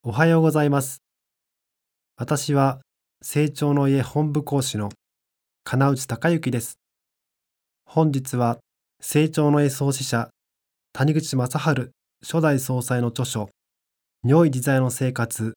おはようございます。私は成長の家本部講師の金内孝之です。本日は成長の家創始者谷口正治初代総裁の著書如意自在の生活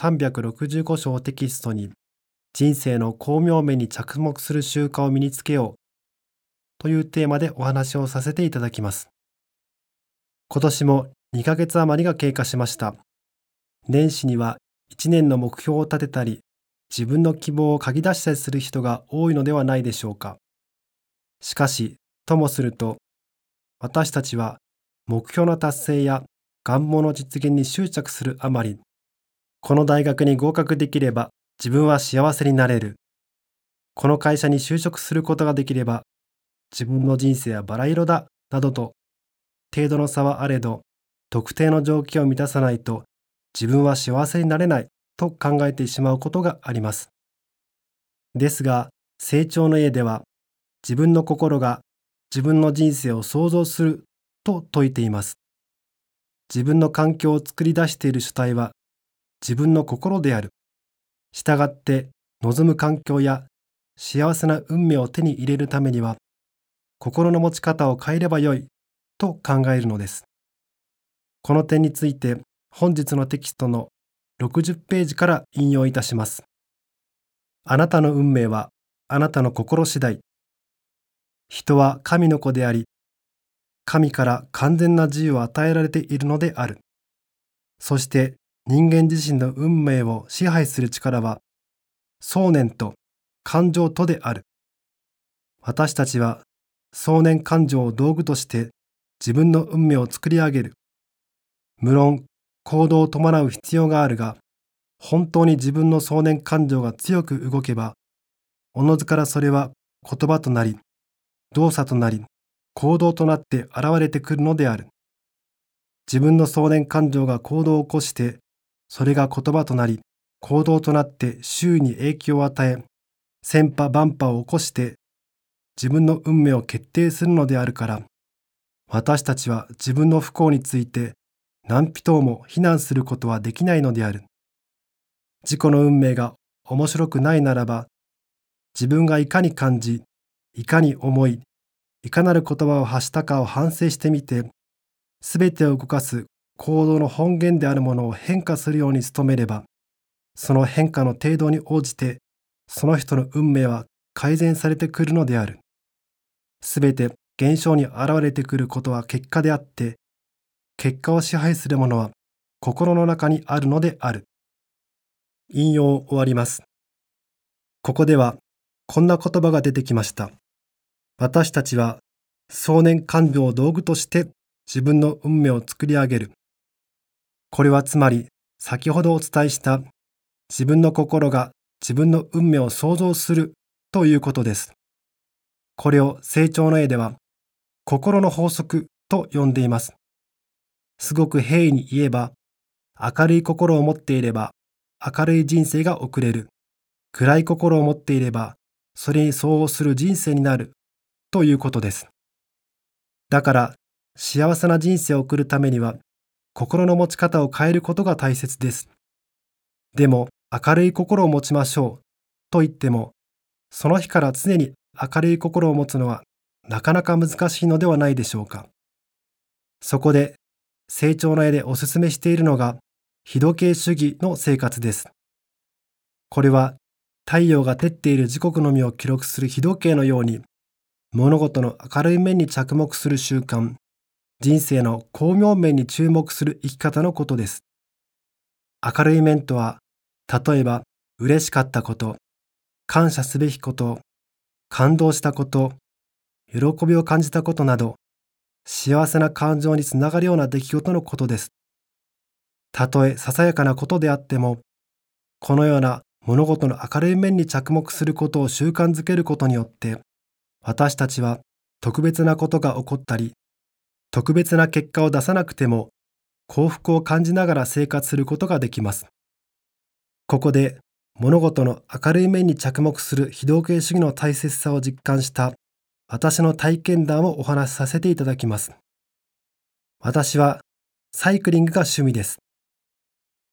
365章テキストに人生の巧妙面に着目する習慣を身につけようというテーマでお話をさせていただきます。今年も2ヶ月余りが経過しました。年始には1年の目標を立てたり、自分の希望を書き出したりする人が多いのではないでしょうか。しかし、ともすると、私たちは目標の達成や願望の実現に執着するあまり、この大学に合格できれば自分は幸せになれる。この会社に就職することができれば自分の人生はバラ色だ、などと、程度の差はあれど、特定の条件を満たさないと自分は幸せになれないと考えてしまうことがあります。ですが、成長の家では、自分の心が自分の人生を創造すると説いています。自分の環境を作り出している主体は自分の心である。したがって、望む環境や幸せな運命を手に入れるためには、心の持ち方を変えればよいと考えるのです。この点について、本日のテキストの60ページから引用いたします。あなたの運命はあなたの心次第。人は神の子であり、神から完全な自由を与えられているのである。そして人間自身の運命を支配する力は、想念と感情とである。私たちは想念感情を道具として自分の運命を作り上げる。無論、行動を伴う必要があるが、本当に自分の想念感情が強く動けば、おのずからそれは言葉となり、動作となり、行動となって現れてくるのである。自分の想念感情が行動を起こして、それが言葉となり、行動となって周囲に影響を与え、千波万波を起こして、自分の運命を決定するのであるから、私たちは自分の不幸について何人も非難することはできないのである。自己の運命が面白くないならば、自分がいかに感じ、いかに思い、いかなる言葉を発したかを反省してみて、すべてを動かす行動の本源であるものを変化するように努めれば、その変化の程度に応じて、その人の運命は改善されてくるのである。すべて現象に現れてくることは結果であって、結果を支配するものは心の中にあるのである。引用を終わります。ここではこんな言葉が出てきました。私たちは想念感情を道具として自分の運命を作り上げる。これはつまり先ほどお伝えした自分の心が自分の運命を創造するということです。これを成長の絵では心の法則と呼んでいます。すごく平易に言えば、明るい心を持っていれば明るい人生が送れる。暗い心を持っていればそれに相応する人生になるということです。だから幸せな人生を送るためには心の持ち方を変えることが大切です。でも明るい心を持ちましょうと言っても、その日から常に明るい心を持つのはなかなか難しいのではないでしょうか。そこで成長の絵でおすすめしているのが日時計主義の生活です。これは太陽が照っている時刻のみを記録する日時計のように、物事の明るい面に着目する習慣、人生の巧妙面に注目する生き方のことです。明るい面とは、例えば嬉しかったこと、感謝すべきこと、感動したこと、喜びを感じたことなど、幸せな感情につながるような出来事のことです。たとえささやかなことであっても、このような物事の明るい面に着目することを習慣づけることによって、私たちは特別なことが起こったり、特別な結果を出さなくても幸福を感じながら生活することができます。ここで物事の明るい面に着目する非道形主義の大切さを実感した私の体験談をお話しさせていただきます。私はサイクリングが趣味です。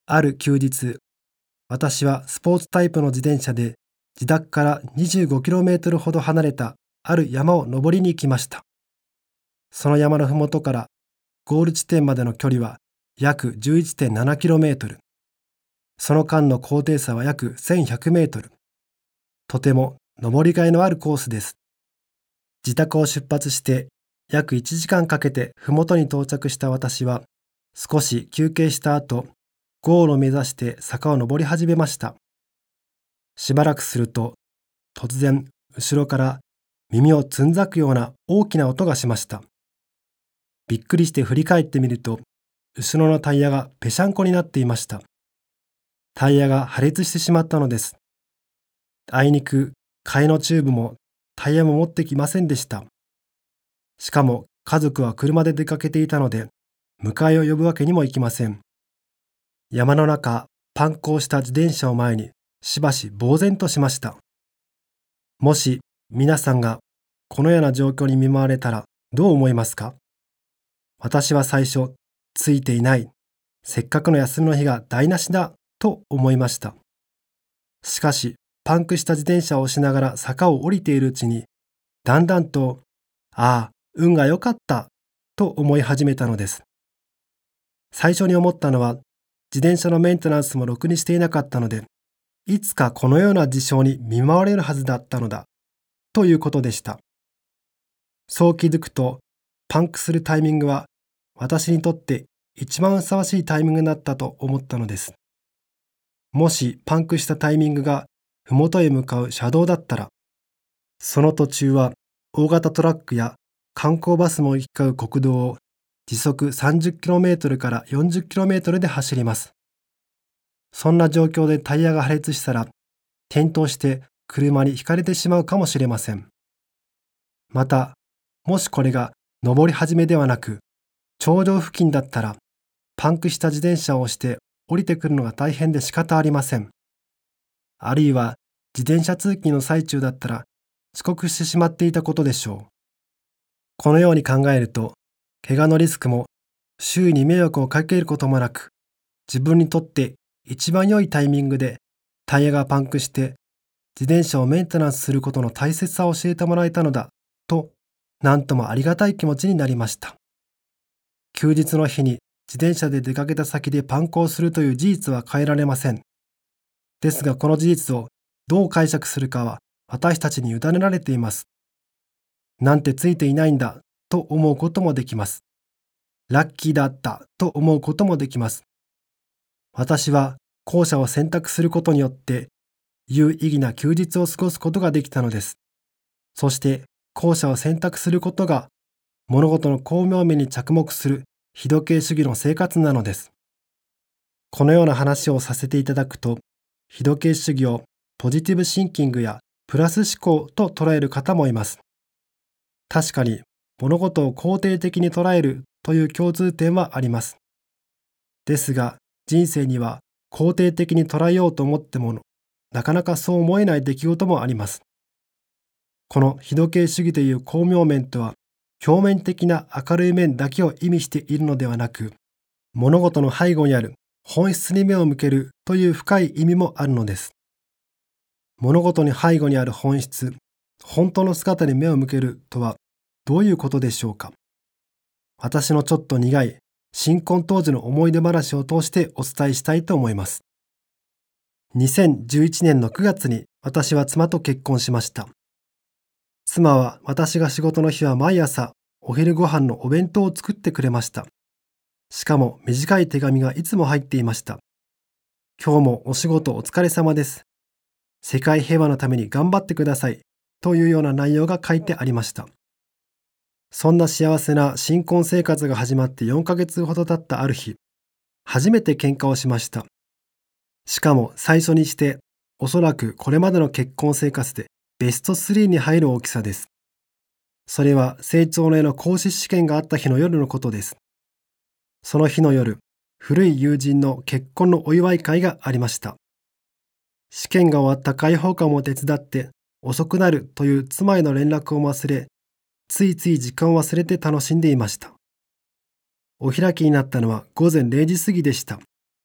ある休日、私はスポーツタイプの自転車で自宅から 25km ほど離れたある山を登りに行きました。その山のふもとからゴール地点までの距離は約 11.7km。その間の高低差は約 1100m。とても登りがいのあるコースです。自宅を出発して約1時間かけてふもとに到着した私は、少し休憩した後、ゴールを目指して坂を登り始めました。しばらくすると、突然後ろから耳をつんざくような大きな音がしました。びっくりして振り返ってみると、後ろのタイヤがぺしゃんこになっていました。タイヤが破裂してしまったのです。あいにく替えのチューブもタイヤも持ってきませんでした。しかも家族は車で出かけていたので、迎えを呼ぶわけにもいきません。山の中、パンクをした自転車を前にしばし呆然としました。もし皆さんがこのような状況に見舞われたらどう思いますか？私は最初、ついていない、せっかくの休みの日が台無しだと思いました。しかし、パンクした自転車を押しながら坂を降りているうちに、だんだんと、ああ、運が良かったと思い始めたのです。最初に思ったのは、自転車のメンテナンスもろくにしていなかったので、いつかこのような事象に見舞われるはずだったのだ、ということでした。そう気づくと、パンクするタイミングは、私にとって一番ふさわしいタイミングだったと思ったのです。もしパンクしたタイミングが麓へ向かう車道だったら、その途中は大型トラックや観光バスも行き交う国道を時速 30km から 40km で走ります。そんな状況でタイヤが破裂したら、転倒して車にひかれてしまうかもしれません。また、もしこれが上り始めではなく、頂上付近だったら、パンクした自転車を押して降りてくるのが大変で仕方ありません。あるいは自転車通勤の最中だったら遅刻してしまっていたことでしょう。このように考えると、怪我のリスクも周囲に迷惑をかけることもなく、自分にとって一番良いタイミングでタイヤがパンクして自転車をメンテナンスすることの大切さを教えてもらえたのだと、なんともありがたい気持ちになりました。休日の日に自転車で出かけた先でパンクをするという事実は変えられません。ですがこの事実をどう解釈するかは私たちに委ねられています。なんてついていないんだと思うこともできます。ラッキーだったと思うこともできます。私は後者を選択することによって有意義な休日を過ごすことができたのです。そして後者を選択することが物事の巧妙面に着目する非時計主義の生活なのです。このような話をさせていただくと、非時計主義をポジティブシンキングやプラス思考と捉える方もいます。確かに物事を肯定的に捉えるという共通点はあります。ですが人生には肯定的に捉えようと思ってもなかなかそう思えない出来事もあります。この非時計主義という巧妙面とは表面的な明るい面だけを意味しているのではなく、物事の背後にある本質に目を向けるという深い意味もあるのです。物事に背後にある本質、本当の姿に目を向けるとはどういうことでしょうか。私のちょっと苦い新婚当時の思い出話を通してお伝えしたいと思います。2011年の9月に私は妻と結婚しました。妻は私が仕事の日は毎朝お昼ご飯のお弁当を作ってくれました。しかも短い手紙がいつも入っていました。今日もお仕事お疲れ様です。世界平和のために頑張ってください。というような内容が書いてありました。そんな幸せな新婚生活が始まって4ヶ月ほど経ったある日、初めて喧嘩をしました。しかも最初にして、おそらくこれまでの結婚生活でベスト3に入る大きさです。それは成長の絵の講師試験があった日の夜のことです。その日の夜、古い友人の結婚のお祝い会がありました。試験が終わった開放感も手伝って遅くなるという妻への連絡を忘れ、ついつい時間を忘れて楽しんでいました。お開きになったのは午前0時過ぎでした。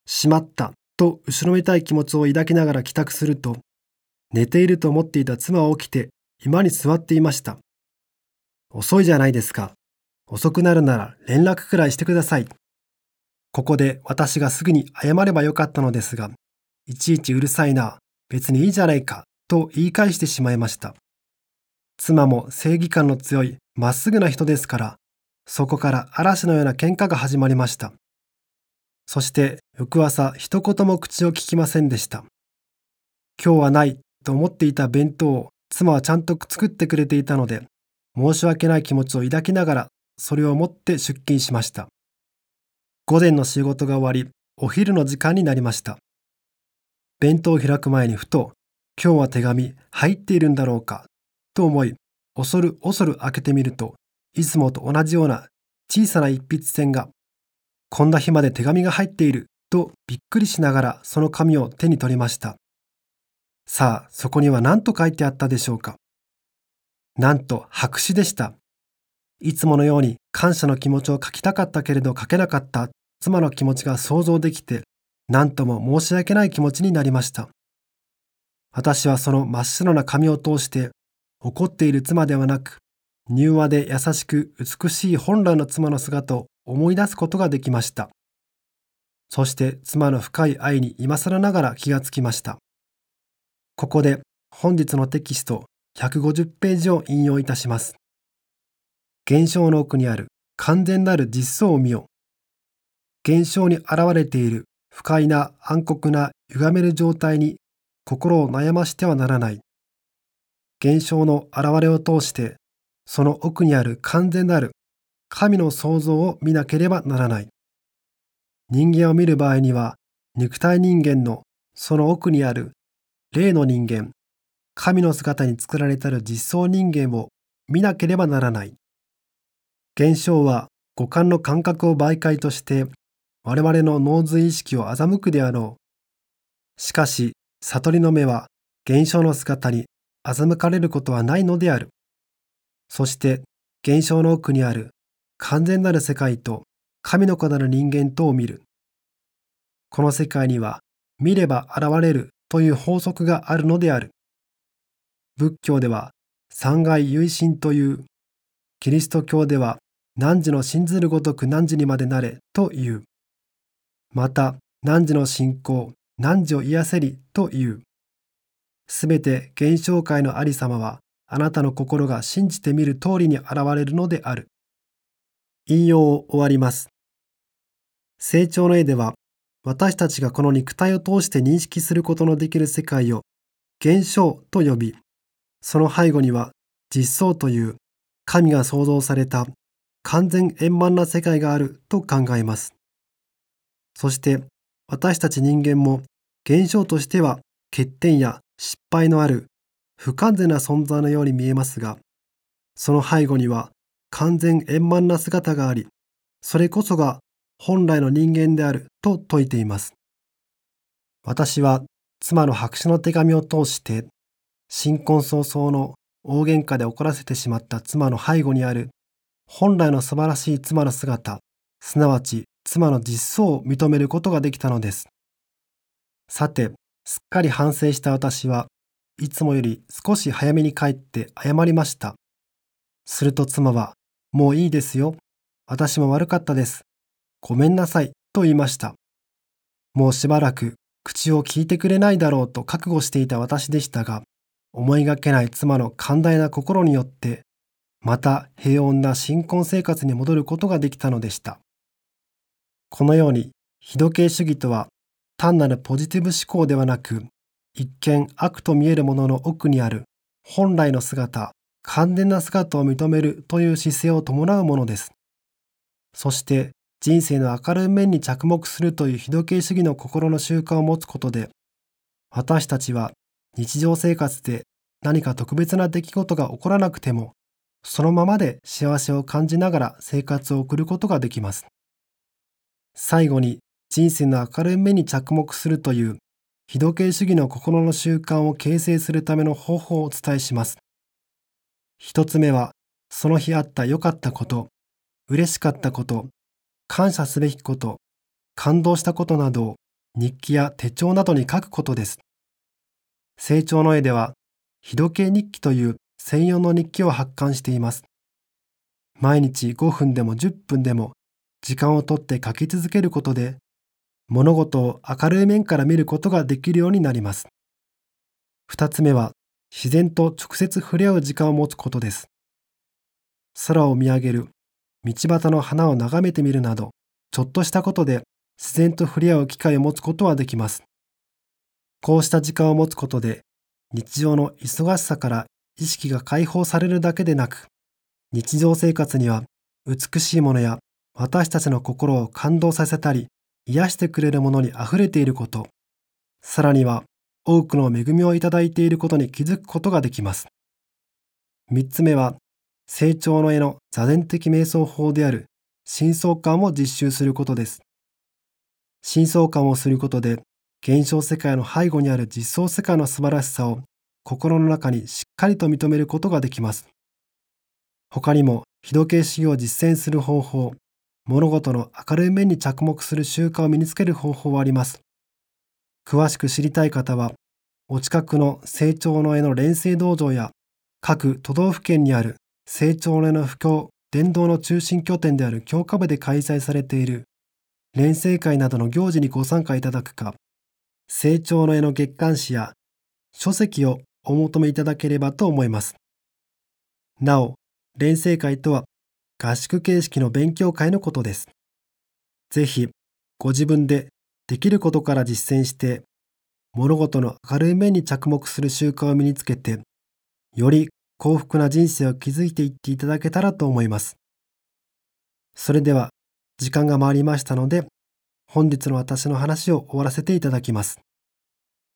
しまったと後ろめたい気持ちを抱きながら帰宅すると、寝ていると思っていた妻は起きて居間に座っていました。遅いじゃないですか。遅くなるなら連絡くらいしてください。ここで私がすぐに謝ればよかったのですが、いちいちうるさいな、別にいいじゃないか、と言い返してしまいました。妻も正義感の強いまっすぐな人ですから、そこから嵐のような喧嘩が始まりました。そして翌朝一言も口を聞きませんでした。今日はないと思っていた弁当を妻はちゃんと作ってくれていたので、申し訳ない気持ちを抱きながらそれを持って出勤しました。午前の仕事が終わり、お昼の時間になりました。弁当を開く前にふと、今日は手紙入っているんだろうかと思い、恐る恐る開けてみると、いつもと同じような小さな一筆箋が、こんな日まで手紙が入っているとびっくりしながらその紙を手に取りました。さあ、そこには何と書いてあったでしょうか。なんと白紙でした。いつものように感謝の気持ちを書きたかったけれど書けなかった妻の気持ちが想像できて、何とも申し訳ない気持ちになりました。私はその真っ白な紙を通して怒っている妻ではなく、柔和で優しく美しい本来の妻の姿を思い出すことができました。そして妻の深い愛に今更ながら気がつきました。ここで本日のテキスト150ページを引用いたします。現象の奥にある完全なる実相を見よ。現象に現れている不快な暗黒な歪める状態に心を悩ましてはならない。現象の現れを通してその奥にある完全なる神の創造を見なければならない。人間を見る場合には肉体人間のその奥にある霊の人間、神の姿に作られたる実相人間を見なければならない。現象は五感の感覚を媒介として我々の脳髄意識を欺くであろう。しかし悟りの目は現象の姿に欺かれることはないのである。そして現象の奥にある完全なる世界と神の子なる人間とを見る。この世界には見れば現れるという法則があるのである。仏教では三界唯心という、キリスト教では汝の信ずるごとく汝にまでなれという。また汝の信仰、汝を癒せりという。すべて現象界のありさまはあなたの心が信じてみる通りに現れるのである。引用を終わります。成長の絵では私たちがこの肉体を通して認識することのできる世界を現象と呼び、その背後には実相という神が創造された完全円満な世界があると考えます。そして私たち人間も現象としては欠点や失敗のある不完全な存在のように見えますが、その背後には完全円満な姿があり、それこそが本来の人間であると説いています。私は妻の白紙の手紙を通して、新婚早々の大喧嘩で怒らせてしまった妻の背後にある本来の素晴らしい妻の姿、すなわち妻の実相を認めることができたのです。さて、すっかり反省した私はいつもより少し早めに帰って謝りました。すると妻は、もういいですよ。私も悪かったです。ごめんなさいと言いました。もうしばらく口を聞いてくれないだろうと覚悟していた私でしたが、思いがけない妻の寛大な心によって、また平穏な新婚生活に戻ることができたのでした。このように、非度形主義とは単なるポジティブ思考ではなく、一見悪と見えるものの奥にある本来の姿、完全な姿を認めるという姿勢を伴うものです。そして人生の明るい面に着目するという非度形主義の心の習慣を持つことで、私たちは日常生活で何か特別な出来事が起こらなくても、そのままで幸せを感じながら生活を送ることができます。最後に人生の明るい面に着目するという非度形主義の心の習慣を形成するための方法をお伝えします。一つ目は、その日あった良かったこと、嬉しかったこと、感謝すべきこと、感動したことなどを日記や手帳などに書くことです。成長の絵では、日時計日記という専用の日記を発刊しています。毎日5分でも10分でも時間をとって書き続けることで、物事を明るい面から見ることができるようになります。2つ目は、自然と直接触れ合う時間を持つことです。空を見上げる、道端の花を眺めてみるなど、ちょっとしたことで自然と触れ合う機会を持つことはできます。こうした時間を持つことで、日常の忙しさから意識が解放されるだけでなく、日常生活には美しいものや私たちの心を感動させたり、癒してくれるものにあふれていること、さらには多くの恵みをいただいていることに気づくことができます。3つ目は、成長の絵の座禅的瞑想法である深層観を実習することです。深層観をすることで、現象世界の背後にある実相世界の素晴らしさを心の中にしっかりと認めることができます。他にも、日時計修行を実践する方法、物事の明るい面に着目する習慣を身につける方法はあります。詳しく知りたい方は、お近くの成長の絵の錬成道場や各都道府県にある成長の絵の布教伝道の中心拠点である教科部で開催されている錬成会などの行事にご参加いただくか、成長の絵の月刊誌や書籍をお求めいただければと思います。なお、錬成会とは合宿形式の勉強会のことです。ぜひご自分でできることから実践して、物事の明るい面に着目する習慣を身につけて、より幸福な人生を築いていっていただけたらと思います。それでは時間が回りましたので、本日の私の話を終わらせていただきます。